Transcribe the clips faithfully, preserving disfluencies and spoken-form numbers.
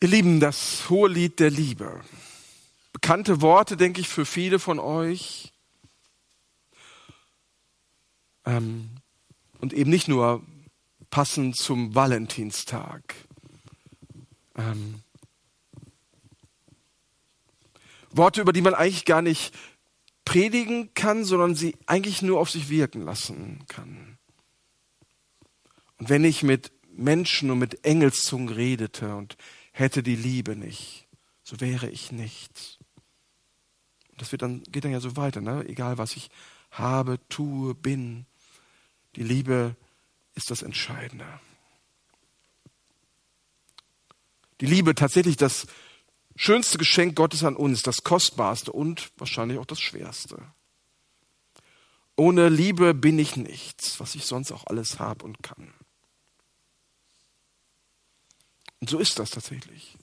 Ihr Lieben, das hohe Lied der Liebe. Bekannte Worte, denke ich, für viele von euch. Ähm, und eben nicht nur passend zum Valentinstag. Ähm, Worte, über die man eigentlich gar nicht predigen kann, sondern sie eigentlich nur auf sich wirken lassen kann. Und wenn ich mit Menschen und mit Engelszungen redete und hätte die Liebe nicht, so wäre ich nichts. Und das wird dann, geht dann ja so weiter, ne? Egal was ich habe, tue, bin. Die Liebe ist das Entscheidende. Die Liebe, tatsächlich das schönste Geschenk Gottes an uns, das kostbarste und wahrscheinlich auch das schwerste. Ohne Liebe bin ich nichts, was ich sonst auch alles habe und kann. Und so ist das tatsächlich.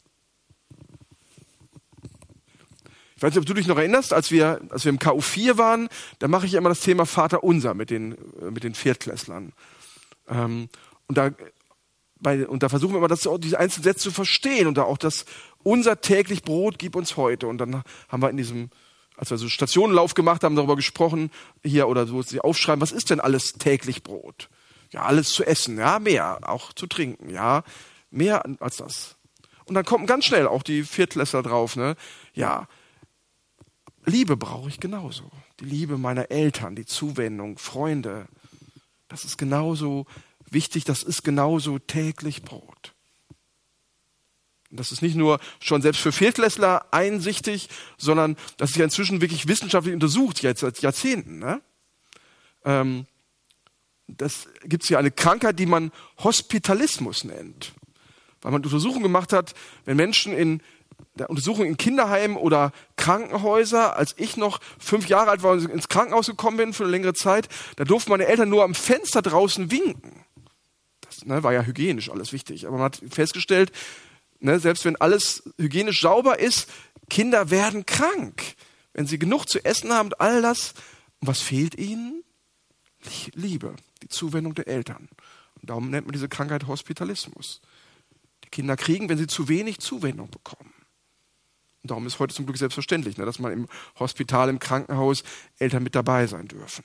Ich weiß nicht, ob du dich noch erinnerst, als wir, als wir im K U vier waren, da mache ich ja immer das Thema Vater Unser mit den, mit den Viertklässlern. Ähm, und, da, bei, und da versuchen wir immer, das, diese einzelnen Sätze zu verstehen und da auch das unser täglich Brot gib uns heute. Und dann haben wir in diesem, als wir so Stationenlauf gemacht haben, darüber gesprochen, hier oder so, sie aufschreiben, was ist denn alles täglich Brot? Ja, alles zu essen, ja, mehr, auch zu trinken, ja, mehr als das. Und dann kommen ganz schnell auch die Viertklässler drauf, ne, ja, Liebe brauche ich genauso. Die Liebe meiner Eltern, die Zuwendung, Freunde. Das ist genauso wichtig, das ist genauso täglich Brot. Und das ist nicht nur schon selbst für Viertklässler einsichtig, sondern das ist ja inzwischen wirklich wissenschaftlich untersucht, jetzt seit Jahrzehnten. Ne? Ähm, das gibt es ja eine Krankheit, die man Hospitalismus nennt. Weil man Untersuchungen gemacht hat, wenn Menschen in der Untersuchung in Kinderheimen oder Krankenhäuser, als ich noch fünf Jahre alt war und ins Krankenhaus gekommen bin für eine längere Zeit, da durften meine Eltern nur am Fenster draußen winken. Das ne, war ja hygienisch alles wichtig. Aber man hat festgestellt, ne, selbst wenn alles hygienisch sauber ist, Kinder werden krank. Wenn sie genug zu essen haben und all das. Und was fehlt ihnen? Liebe, die Zuwendung der Eltern. Und darum nennt man diese Krankheit Hospitalismus. Die Kinder kriegen, wenn sie zu wenig Zuwendung bekommen. Und darum ist heute zum Glück selbstverständlich, ne, dass man im Hospital, im Krankenhaus Eltern mit dabei sein dürfen.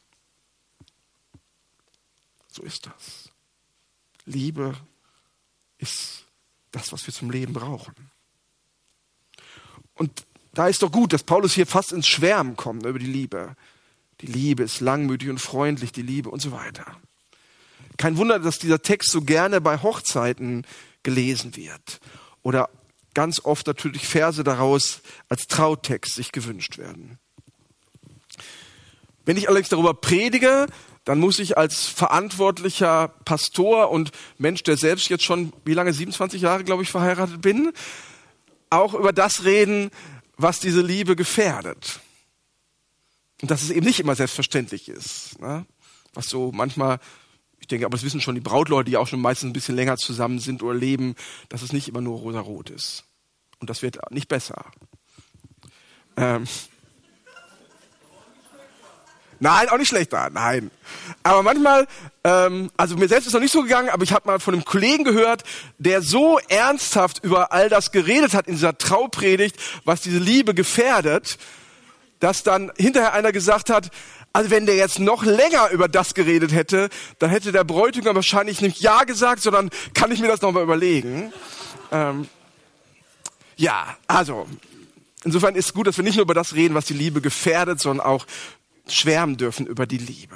So ist das. Liebe ist das, was wir zum Leben brauchen. Und da ist doch gut, dass Paulus hier fast ins Schwärmen kommt, ne, über die Liebe. Die Liebe ist langmütig und freundlich, die Liebe und so weiter. Kein Wunder, dass dieser Text so gerne bei Hochzeiten gelesen wird oder ganz oft natürlich Verse daraus als Trautext sich gewünscht werden. Wenn ich allerdings darüber predige, dann muss ich als verantwortlicher Pastor und Mensch, der selbst jetzt schon, wie lange, siebenundzwanzig Jahre, glaube ich, verheiratet bin, auch über das reden, was diese Liebe gefährdet. Und dass es eben nicht immer selbstverständlich ist. Ne? Was so manchmal, ich denke, aber das wissen schon die Brautleute, die auch schon meistens ein bisschen länger zusammen sind oder leben, dass es nicht immer nur rosarot ist. Und das wird nicht besser. Ähm. Nein, auch nicht schlechter, nein. Aber manchmal, ähm, also mir selbst ist noch nicht so gegangen, aber ich habe mal von einem Kollegen gehört, der so ernsthaft über all das geredet hat in dieser Traupredigt, was diese Liebe gefährdet, dass dann hinterher einer gesagt hat, also wenn der jetzt noch länger über das geredet hätte, dann hätte der Bräutigam wahrscheinlich nicht Ja gesagt, sondern kann ich mir das nochmal überlegen. Ähm, ja, also insofern ist es gut, dass wir nicht nur über das reden, was die Liebe gefährdet, sondern auch schwärmen dürfen über die Liebe.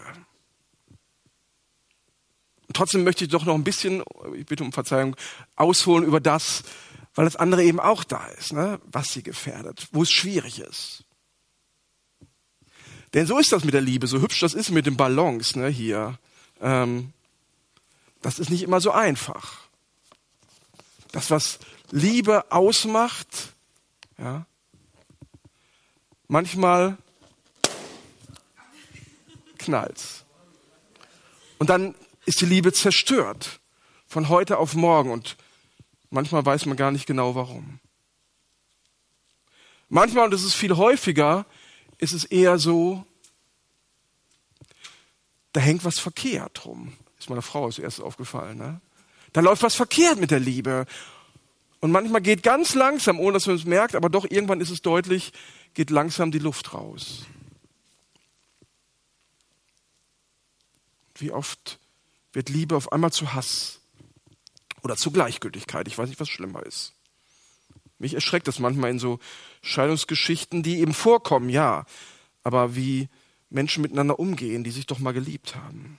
Und trotzdem möchte ich doch noch ein bisschen, ich bitte um Verzeihung, ausholen über das, weil das andere eben auch da ist, ne, was sie gefährdet, wo es schwierig ist. Denn so ist das mit der Liebe, so hübsch das ist mit den Ballons, ne, hier. Ähm, das ist nicht immer so einfach. Das, was Liebe ausmacht, ja, manchmal knallt's. Und dann ist die Liebe zerstört, von heute auf morgen. Und manchmal weiß man gar nicht genau, warum. Manchmal, und das ist viel häufiger, ist es eher so, da hängt was verkehrt rum. Ist meiner Frau zuerst aufgefallen. Ne? Da läuft was verkehrt mit der Liebe. Und manchmal geht ganz langsam, ohne dass man es merkt, aber doch irgendwann ist es deutlich, geht langsam die Luft raus. Wie oft wird Liebe auf einmal zu Hass oder zu Gleichgültigkeit? Ich weiß nicht, was schlimmer ist. Mich erschreckt das manchmal in so Scheidungsgeschichten, die eben vorkommen, ja. Aber wie Menschen miteinander umgehen, die sich doch mal geliebt haben.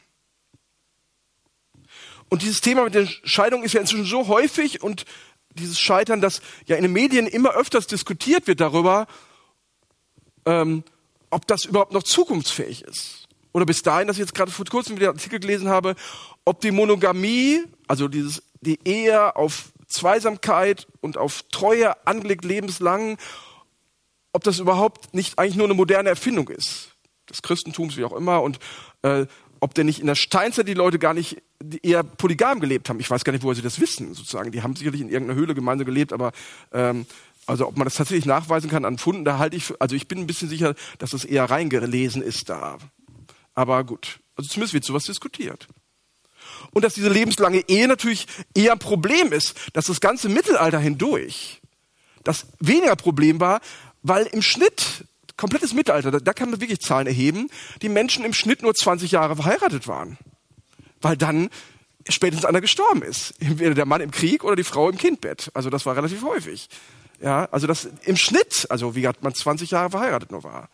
Und dieses Thema mit der Scheidung ist ja inzwischen so häufig und dieses Scheitern, dass ja in den Medien immer öfters diskutiert wird darüber, ähm, ob das überhaupt noch zukunftsfähig ist. Oder bis dahin, dass ich jetzt gerade vor kurzem wieder einen Artikel gelesen habe, ob die Monogamie, also dieses, die Ehe auf Zweisamkeit und auf Treue angelegt lebenslang, ob das überhaupt nicht eigentlich nur eine moderne Erfindung ist. Des Christentums, wie auch immer. Und äh, ob denn nicht in der Steinzeit die Leute gar nicht eher polygam gelebt haben. Ich weiß gar nicht, woher sie das wissen, sozusagen. Die haben sicherlich in irgendeiner Höhle gemeinsam gelebt, aber ähm, also ob man das tatsächlich nachweisen kann an Funden, da halte ich, für, also ich bin ein bisschen sicher, dass das eher reingelesen ist da. Aber gut, also zumindest wird sowas diskutiert. Und dass diese lebenslange Ehe natürlich eher ein Problem ist, dass das ganze Mittelalter hindurch das weniger Problem war, weil im Schnitt, komplettes Mittelalter, da, da kann man wirklich Zahlen erheben, die Menschen im Schnitt nur zwanzig Jahre verheiratet waren. Weil dann spätestens einer gestorben ist. Entweder der Mann im Krieg oder die Frau im Kindbett. Also das war relativ häufig. Ja, also das im Schnitt, also wie gesagt, man zwanzig Jahre verheiratet nur war.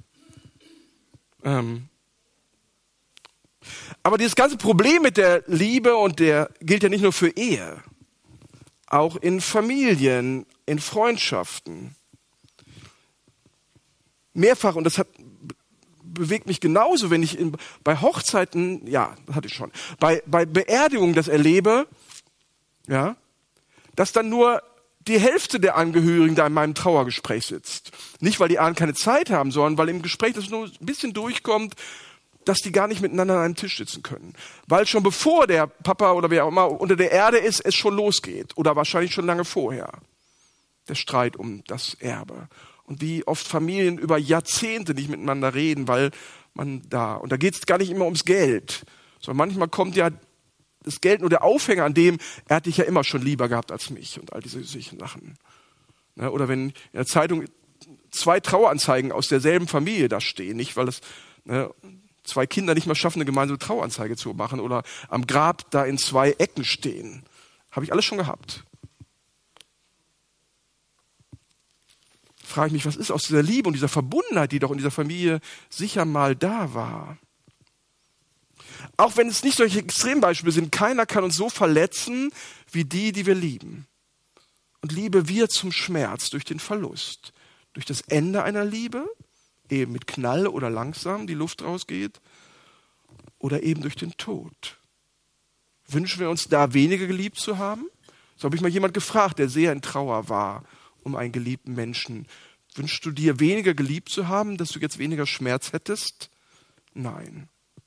Ähm. Aber dieses ganze Problem mit der Liebe und der gilt ja nicht nur für Ehe. Auch in Familien, in Freundschaften. Mehrfach, und das hat, bewegt mich genauso, wenn ich in, bei Hochzeiten, ja, das hatte ich schon, bei, bei Beerdigungen das erlebe, ja, dass dann nur die Hälfte der Angehörigen da in meinem Trauergespräch sitzt. Nicht, weil die anderen keine Zeit haben, sondern weil im Gespräch das nur ein bisschen durchkommt, dass die gar nicht miteinander an einem Tisch sitzen können. Weil schon bevor der Papa oder wer auch immer unter der Erde ist, es schon losgeht. Oder wahrscheinlich schon lange vorher. Der Streit um das Erbe. Und wie oft Familien über Jahrzehnte nicht miteinander reden, weil man da, und da geht es gar nicht immer ums Geld, sondern manchmal kommt ja das Geld nur der Aufhänger an dem, er hat dich ja immer schon lieber gehabt als mich und all diese Sachen. Ne? Oder wenn in der Zeitung zwei Traueranzeigen aus derselben Familie da stehen, nicht weil es ne, zwei Kinder nicht mal schaffen, eine gemeinsame Traueranzeige zu machen oder am Grab da in zwei Ecken stehen. Habe ich alles schon gehabt. Frage ich mich, was ist aus dieser Liebe und dieser Verbundenheit, die doch in dieser Familie sicher mal da war? Auch wenn es nicht solche Extrembeispiele sind, keiner kann uns so verletzen wie die, die wir lieben. Und Liebe wird zum Schmerz durch den Verlust, durch das Ende einer Liebe, eben mit Knall oder langsam die Luft rausgeht, oder eben durch den Tod. Wünschen wir uns da weniger geliebt zu haben? So habe ich mal jemand gefragt, der sehr in Trauer war um einen geliebten Menschen. Wünschst du dir weniger geliebt zu haben, dass du jetzt weniger Schmerz hättest? Nein.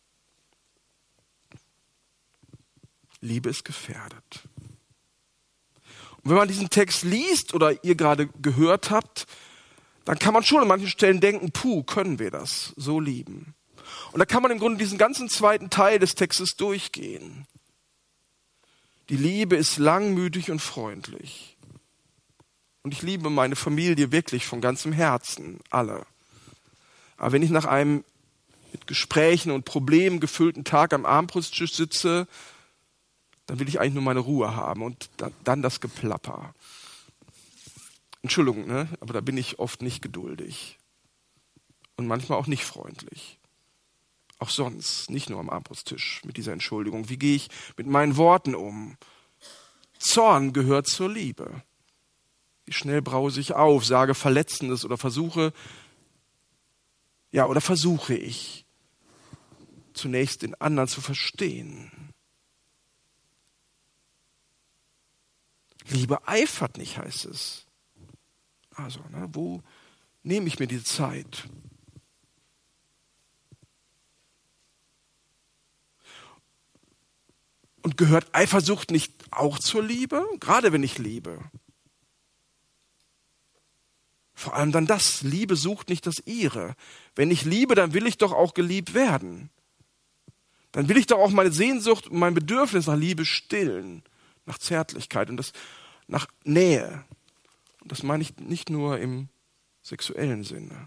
Liebe ist gefährdet. Und wenn man diesen Text liest oder ihr gerade gehört habt, dann kann man schon an manchen Stellen denken, puh, können wir das so lieben? Und da kann man im Grunde diesen ganzen zweiten Teil des Textes durchgehen. Die Liebe ist langmütig und freundlich. Und ich liebe meine Familie wirklich von ganzem Herzen, alle. Aber wenn ich nach einem mit Gesprächen und Problemen gefüllten Tag am Abendbrotstisch sitze, dann will ich eigentlich nur meine Ruhe haben und dann das Geplapper. Entschuldigung, ne? Aber da bin ich oft nicht geduldig. Und manchmal auch nicht freundlich. Auch sonst, nicht nur am Abendbrotstisch mit dieser Entschuldigung. Wie gehe ich mit meinen Worten um? Zorn gehört zur Liebe. Wie schnell brause ich auf, sage Verletzendes oder versuche, ja, oder versuche ich, zunächst den anderen zu verstehen. Liebe eifert nicht, heißt es. Also, ne, wo nehme ich mir die Zeit? Und gehört Eifersucht nicht auch zur Liebe? Gerade wenn ich liebe. Vor allem dann das. Liebe sucht nicht das Ihre. Wenn ich liebe, dann will ich doch auch geliebt werden. Dann will ich doch auch meine Sehnsucht und mein Bedürfnis nach Liebe stillen. Nach Zärtlichkeit. Und das nach Nähe. Und das meine ich nicht nur im sexuellen Sinne.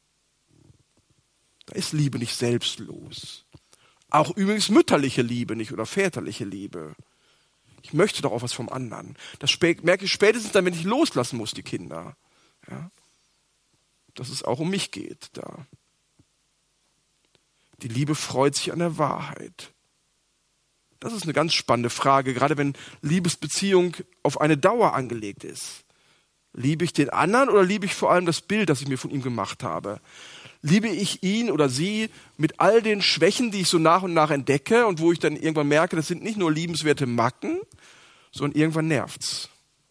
Da ist Liebe nicht selbstlos. Auch übrigens mütterliche Liebe nicht oder väterliche Liebe. Ich möchte doch auch was vom anderen. Das merke ich spätestens dann, wenn ich loslassen muss, die Kinder. Ja? Dass es auch um mich geht da. Die Liebe freut sich an der Wahrheit. Das ist eine ganz spannende Frage, gerade wenn Liebesbeziehung auf eine Dauer angelegt ist. Liebe ich den anderen oder liebe ich vor allem das Bild, das ich mir von ihm gemacht habe? Liebe ich ihn oder sie mit all den Schwächen, die ich so nach und nach entdecke und wo ich dann irgendwann merke, das sind nicht nur liebenswerte Macken, sondern irgendwann nervt's.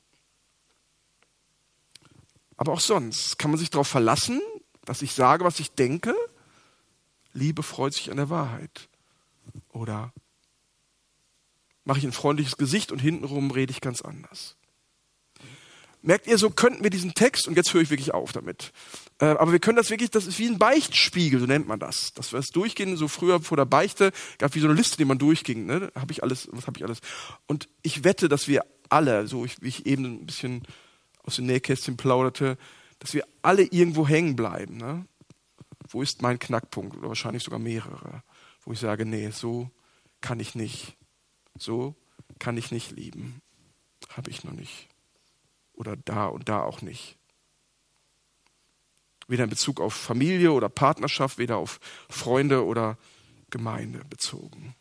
Aber auch sonst kann man sich darauf verlassen, dass ich sage, was ich denke. Liebe freut sich an der Wahrheit. Oder mache ich ein freundliches Gesicht und hintenrum rede ich ganz anders. Merkt ihr, so könnten wir diesen Text, und jetzt höre ich wirklich auf damit, äh, aber wir können das wirklich, das ist wie ein Beichtspiegel, so nennt man das. Dass wir das durchgehen, so früher vor der Beichte, gab wie so eine Liste, die man durchging, ne? Habe ich alles, was habe ich alles? Und ich wette, dass wir alle, so ich, wie ich eben ein bisschen aus dem Nähkästchen plauderte, dass wir alle irgendwo hängen bleiben. Ne? Wo ist mein Knackpunkt? Oder wahrscheinlich sogar mehrere. Wo ich sage, nee, so kann ich nicht. So kann ich nicht lieben. Habe ich noch nicht. Oder da und da auch nicht. Weder in Bezug auf Familie oder Partnerschaft, weder auf Freunde oder Gemeinde bezogen.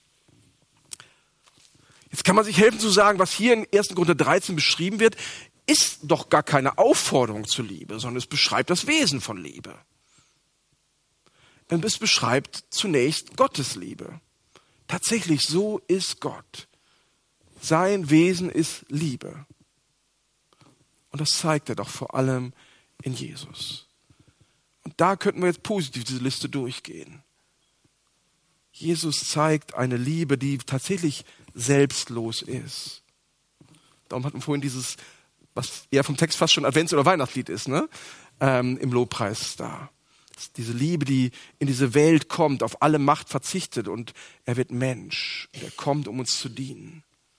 Jetzt kann man sich helfen zu sagen, was hier in ersten Korinther dreizehn beschrieben wird, ist doch gar keine Aufforderung zur Liebe, sondern es beschreibt das Wesen von Liebe. Und es beschreibt zunächst Gottes Liebe. Tatsächlich, so ist Gott. Sein Wesen ist Liebe. Und das zeigt er doch vor allem in Jesus. Und da könnten wir jetzt positiv diese Liste durchgehen. Jesus zeigt eine Liebe, die tatsächlich selbstlos ist. Darum hatten wir vorhin dieses, was eher vom Text fast schon Advents- oder Weihnachtslied ist, ne? ähm, im Lobpreis da. Diese Liebe, die in diese Welt kommt, auf alle Macht verzichtet und er wird Mensch. Er kommt, um uns zu dienen.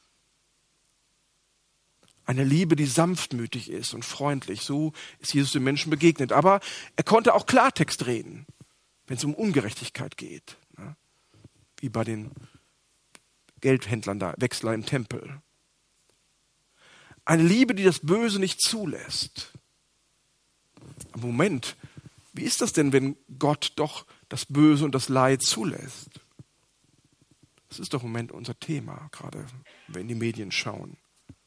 Eine Liebe, die sanftmütig ist und freundlich. So ist Jesus den Menschen begegnet. Aber er konnte auch Klartext reden, wenn es um Ungerechtigkeit geht. Ne? Wie bei den Geldhändlern da, Wechsler im Tempel. Eine Liebe, die das Böse nicht zulässt. Aber Moment, wie ist das denn, wenn Gott doch das Böse und das Leid zulässt? Das ist doch im Moment unser Thema, gerade wenn wir in die Medien schauen.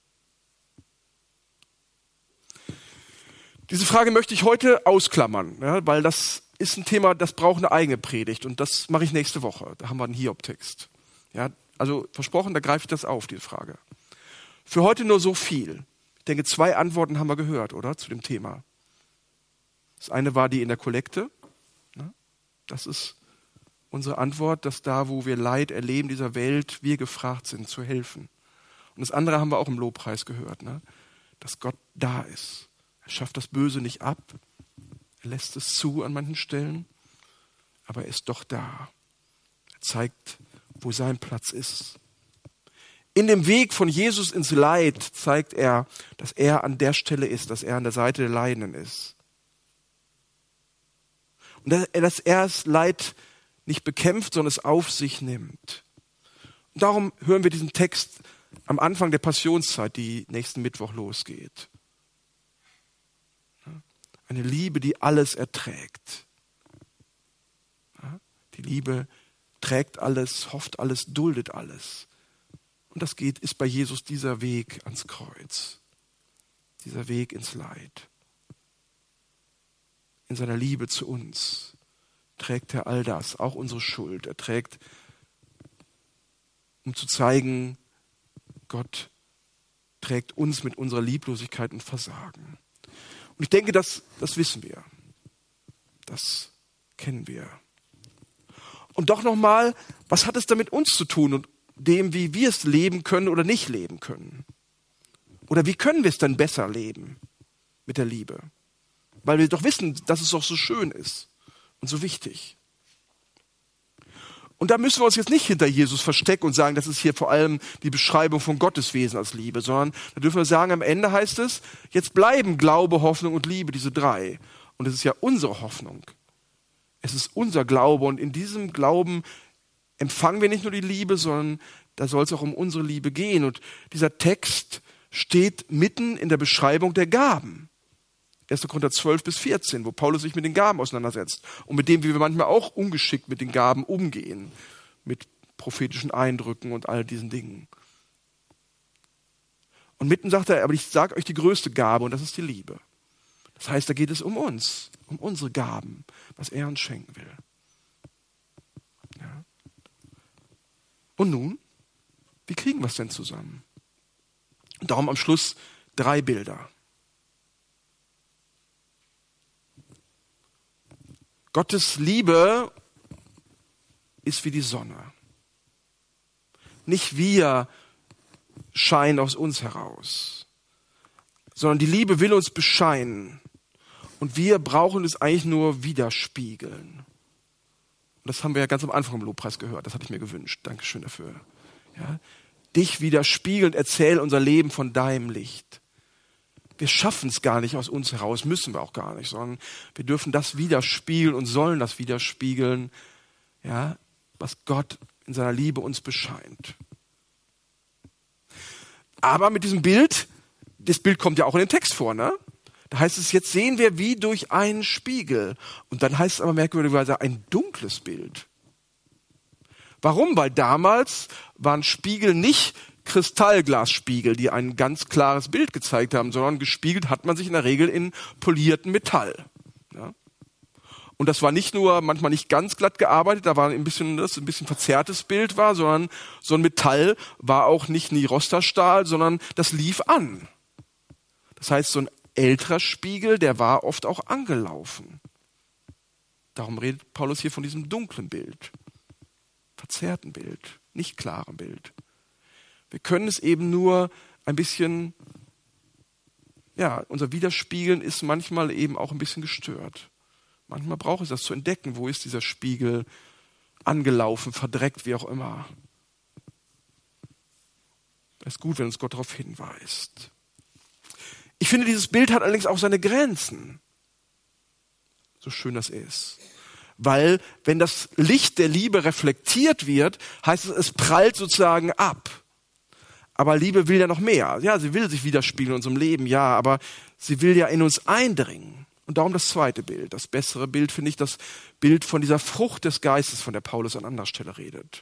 Diese Frage möchte ich heute ausklammern, ja, weil das ist ein Thema, das braucht eine eigene Predigt und das mache ich nächste Woche. Da haben wir einen Hiob-Text. Ja, also versprochen, da greife ich das auf, diese Frage. Für heute nur so viel. Ich denke, zwei Antworten haben wir gehört, oder? Zu dem Thema. Das eine war die in der Kollekte. Das ist unsere Antwort, dass da, wo wir Leid erleben dieser Welt, wir gefragt sind, zu helfen. Und das andere haben wir auch im Lobpreis gehört, ne? Dass Gott da ist. Er schafft das Böse nicht ab. Er lässt es zu an manchen Stellen. Aber er ist doch da. Er zeigt, wo sein Platz ist. In dem Weg von Jesus ins Leid zeigt er, dass er an der Stelle ist, dass er an der Seite der Leidenden ist. Und dass er das Leid nicht bekämpft, sondern es auf sich nimmt. Und darum hören wir diesen Text am Anfang der Passionszeit, die nächsten Mittwoch losgeht. Eine Liebe, die alles erträgt. Die Liebe trägt alles, hofft alles, duldet alles. Und das geht, ist bei Jesus dieser Weg ans Kreuz. Dieser Weg ins Leid. In seiner Liebe zu uns trägt er all das, auch unsere Schuld. Er trägt, um zu zeigen, Gott trägt uns mit unserer Lieblosigkeit und Versagen. Und ich denke, das, das wissen wir. Das kennen wir. Und doch nochmal, was hat es da mit uns zu tun und dem, wie wir es leben können oder nicht leben können? Oder wie können wir es denn besser leben mit der Liebe? Weil wir doch wissen, dass es doch so schön ist und so wichtig. Und da müssen wir uns jetzt nicht hinter Jesus verstecken und sagen, das ist hier vor allem die Beschreibung von Gottes Wesen als Liebe, sondern da dürfen wir sagen, am Ende heißt es, jetzt bleiben Glaube, Hoffnung und Liebe, diese drei. Und es ist ja unsere Hoffnung. Es ist unser Glaube und in diesem Glauben empfangen wir nicht nur die Liebe, sondern da soll es auch um unsere Liebe gehen. Und dieser Text steht mitten in der Beschreibung der Gaben. erster Korinther zwölf bis vierzehn, wo Paulus sich mit den Gaben auseinandersetzt und mit dem, wie wir manchmal auch ungeschickt mit den Gaben umgehen, mit prophetischen Eindrücken und all diesen Dingen. Und mitten sagt er, aber ich sage euch die größte Gabe und das ist die Liebe. Das heißt, da geht es um uns, um unsere Gaben, was er uns schenken will. Ja. Und nun, wie kriegen wir es denn zusammen? Und darum am Schluss drei Bilder. Gottes Liebe ist wie die Sonne. Nicht wir scheinen aus uns heraus, sondern die Liebe will uns bescheinen. Und wir brauchen es eigentlich nur widerspiegeln. Und das haben wir ja ganz am Anfang im Lobpreis gehört. Das hatte ich mir gewünscht. Dankeschön dafür. Ja? Dich widerspiegelnd, erzähl unser Leben von deinem Licht. Wir schaffen es gar nicht aus uns heraus, müssen wir auch gar nicht, sondern wir dürfen das widerspiegeln und sollen das widerspiegeln, ja, was Gott in seiner Liebe uns bescheint. Aber mit diesem Bild, das Bild kommt ja auch in den Text vor, ne? Da heißt es, jetzt sehen wir wie durch einen Spiegel. Und dann heißt es aber merkwürdigerweise ein dunkles Bild. Warum? Weil damals waren Spiegel nicht Kristallglasspiegel, die ein ganz klares Bild gezeigt haben, sondern gespiegelt hat man sich in der Regel in polierten Metall. Ja? Und das war nicht nur manchmal nicht ganz glatt gearbeitet, da war ein bisschen, das ein bisschen verzerrtes Bild war, sondern so ein Metall war auch nicht Nirosta-Stahl, sondern das lief an. Das heißt, so ein älterer Spiegel, der war oft auch angelaufen. Darum redet Paulus hier von diesem dunklen Bild, verzerrten Bild, nicht klaren Bild. Wir können es eben nur ein bisschen, ja, unser Widerspiegeln ist manchmal eben auch ein bisschen gestört. Manchmal braucht es das zu entdecken, wo ist dieser Spiegel angelaufen, verdreckt, wie auch immer. Es ist gut, wenn uns Gott darauf hinweist. Ich finde, dieses Bild hat allerdings auch seine Grenzen. So schön das ist. Weil, wenn das Licht der Liebe reflektiert wird, heißt es, es prallt sozusagen ab. Aber Liebe will ja noch mehr. Ja, sie will sich widerspiegeln in unserem Leben, ja, aber sie will ja in uns eindringen. Und darum das zweite Bild. Das bessere Bild finde ich das Bild von dieser Frucht des Geistes, von der Paulus an anderer Stelle redet.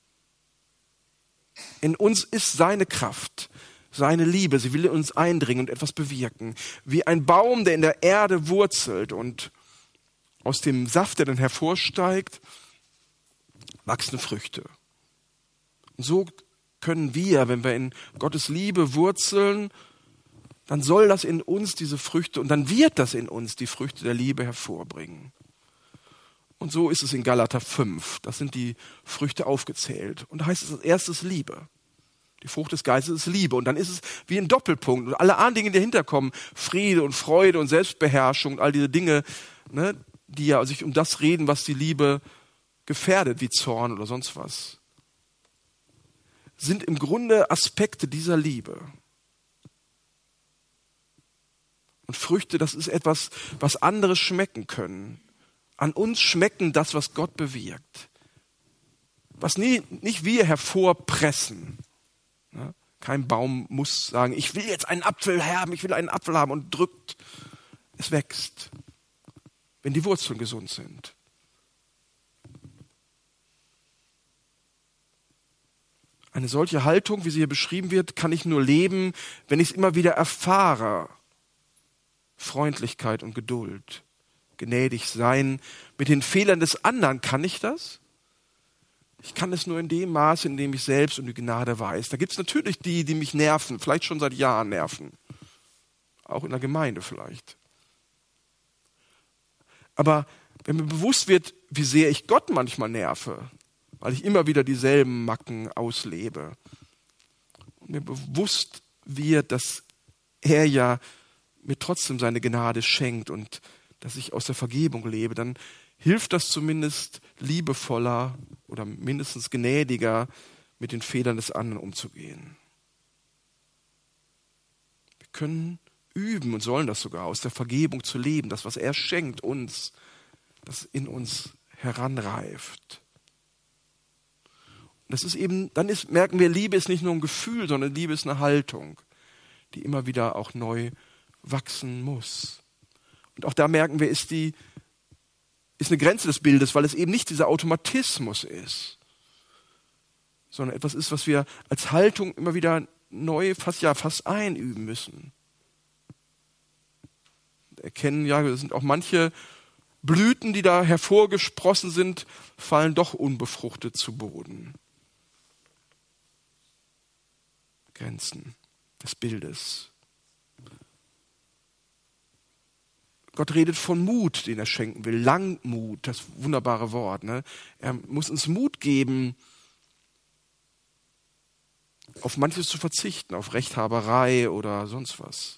In uns ist seine Kraft, seine Liebe. Sie will in uns eindringen und etwas bewirken. Wie ein Baum, der in der Erde wurzelt und aus dem Saft, der dann hervorsteigt, wachsen Früchte. Und so können wir, wenn wir in Gottes Liebe wurzeln, dann soll das in uns diese Früchte, und dann wird das in uns die Früchte der Liebe hervorbringen. Und so ist es in Galater fünf. Das sind die Früchte aufgezählt. Und da heißt es als erstes Liebe. Die Frucht des Geistes ist Liebe. Und dann ist es wie ein Doppelpunkt. Und alle anderen Dinge, die dahinter kommen, Friede und Freude und Selbstbeherrschung und all diese Dinge, ne, die ja sich um das reden, was die Liebe gefährdet, wie Zorn oder sonst was, sind im Grunde Aspekte dieser Liebe. Und Früchte, das ist etwas, was andere schmecken können. An uns schmecken das, was Gott bewirkt. Was nie, nicht wir hervorpressen. Ja? Kein Baum muss sagen, ich will jetzt einen Apfel haben, ich will einen Apfel haben und drückt. Es wächst, wenn die Wurzeln gesund sind. Eine solche Haltung, wie sie hier beschrieben wird, kann ich nur leben, wenn ich es immer wieder erfahre. Freundlichkeit und Geduld, gnädig sein. Mit den Fehlern des anderen kann ich das? Ich kann es nur in dem Maße, in dem ich selbst um die Gnade weiß. Da gibt es natürlich die, die mich nerven, vielleicht schon seit Jahren nerven. Auch in der Gemeinde vielleicht. Aber wenn mir bewusst wird, wie sehr ich Gott manchmal nerve, weil ich immer wieder dieselben Macken auslebe, und mir bewusst wird, dass er ja mir trotzdem seine Gnade schenkt und dass ich aus der Vergebung lebe, dann hilft das zumindest liebevoller oder mindestens gnädiger mit den Fehlern des anderen umzugehen. Wir können üben und sollen das sogar, aus der Vergebung zu leben, das, was er schenkt uns, das in uns heranreift. Und das ist eben, dann ist, merken wir, Liebe ist nicht nur ein Gefühl, sondern Liebe ist eine Haltung, die immer wieder auch neu wachsen muss. Und auch da merken wir, ist die, ist eine Grenze des Bildes, weil es eben nicht dieser Automatismus ist, sondern etwas ist, was wir als Haltung immer wieder neu, fast ja, fast einüben müssen. Erkennen, ja, es sind auch manche Blüten, die da hervorgesprossen sind, fallen doch unbefruchtet zu Boden. Grenzen des Bildes. Gott redet von Mut, den er schenken will. Langmut, das wunderbare Wort. Ne? Er muss uns Mut geben, auf manches zu verzichten, auf Rechthaberei oder sonst was.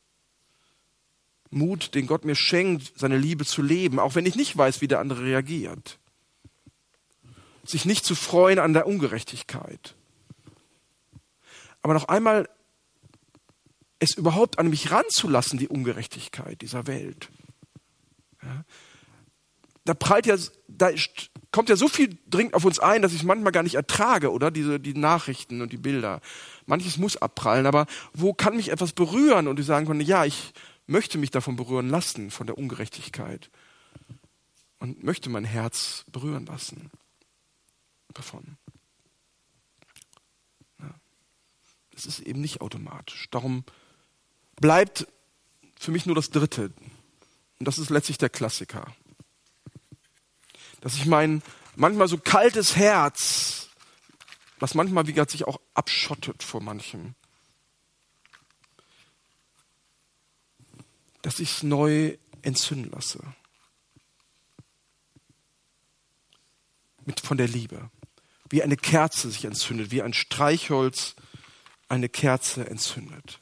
Mut, den Gott mir schenkt, seine Liebe zu leben, auch wenn ich nicht weiß, wie der andere reagiert. Sich nicht zu freuen an der Ungerechtigkeit. Aber noch einmal, es überhaupt an mich ranzulassen, die Ungerechtigkeit dieser Welt. Ja, da prallt ja, da kommt ja so viel dringend auf uns ein, dass ich es manchmal gar nicht ertrage, oder? Diese, die Nachrichten und die Bilder. Manches muss abprallen, aber wo kann mich etwas berühren und ich sagen kann, ja, ich möchte mich davon berühren lassen, von der Ungerechtigkeit. Und möchte mein Herz berühren lassen davon. Ja. Das ist eben nicht automatisch. Darum bleibt für mich nur das Dritte. Und das ist letztlich der Klassiker. Dass ich mein manchmal so kaltes Herz, was manchmal, wie gesagt, sich auch abschottet vor manchem, dass ich es neu entzünden lasse. Mit, von der Liebe. Wie eine Kerze sich entzündet, wie ein Streichholz eine Kerze entzündet.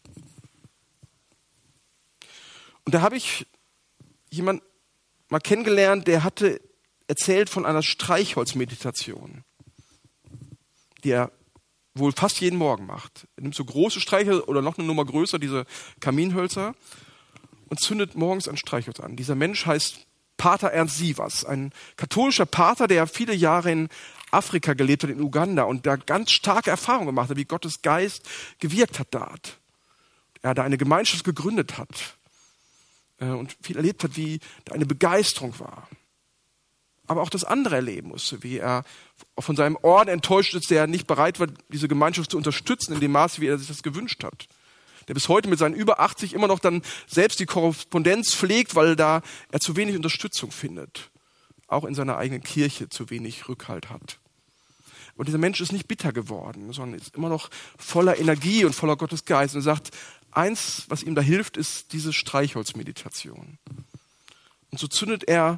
Und da habe ich jemanden mal kennengelernt, der hatte erzählt von einer Streichholzmeditation, die er wohl fast jeden Morgen macht. Er nimmt so große Streichhölzer oder noch eine Nummer größer, diese Kaminhölzer, und zündet morgens ein Streichholz an. Dieser Mensch heißt Pater Ernst Sievers, ein katholischer Pater, der viele Jahre in Afrika gelebt hat, in Uganda, und da ganz starke Erfahrungen gemacht hat, wie Gottes Geist gewirkt hat dort. Er da eine Gemeinschaft gegründet hat äh, und viel erlebt hat, wie da eine Begeisterung war. Aber auch das andere erleben musste, wie er von seinem Orden enttäuscht ist, der nicht bereit war, diese Gemeinschaft zu unterstützen in dem Maße, wie er sich das gewünscht hat. Der bis heute mit seinen über achtzig immer noch dann selbst die Korrespondenz pflegt, weil da er zu wenig Unterstützung findet. Auch in seiner eigenen Kirche zu wenig Rückhalt hat. Und dieser Mensch ist nicht bitter geworden, sondern ist immer noch voller Energie und voller Gottes Geist. Und er sagt, eins, was ihm da hilft, ist diese Streichholzmeditation. Und so zündet er,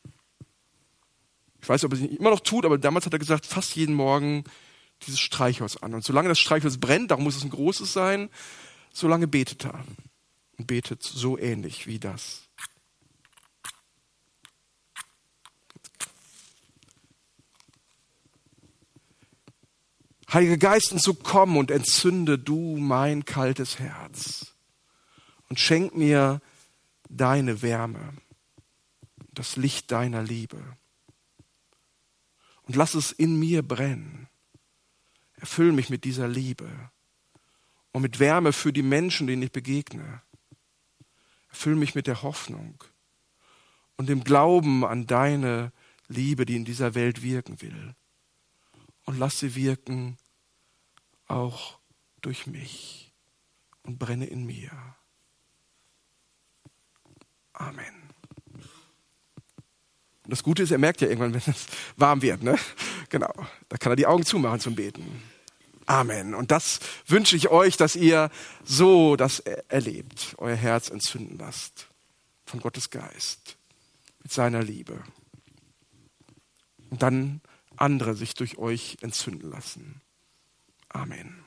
ich weiß nicht, ob er es nicht immer noch tut, aber damals hat er gesagt, fast jeden Morgen dieses Streichholz an. Und solange das Streichholz brennt, darum muss es ein großes sein, solange betet er. Und betet so ähnlich wie das. Heiliger Geist, und so komm und entzünde du mein kaltes Herz und schenk mir deine Wärme, das Licht deiner Liebe. Und lass es in mir brennen. Erfüll mich mit dieser Liebe und mit Wärme für die Menschen, denen ich begegne. Erfüll mich mit der Hoffnung und dem Glauben an deine Liebe, die in dieser Welt wirken will. Und lass sie wirken auch durch mich und brenne in mir. Amen. Und das Gute ist, er merkt ja irgendwann, wenn es warm wird, ne? Genau. Da kann er die Augen zumachen zum Beten. Amen. Und das wünsche ich euch, dass ihr so das erlebt, euer Herz entzünden lasst von Gottes Geist mit seiner Liebe. Und dann andere sich durch euch entzünden lassen. Amen.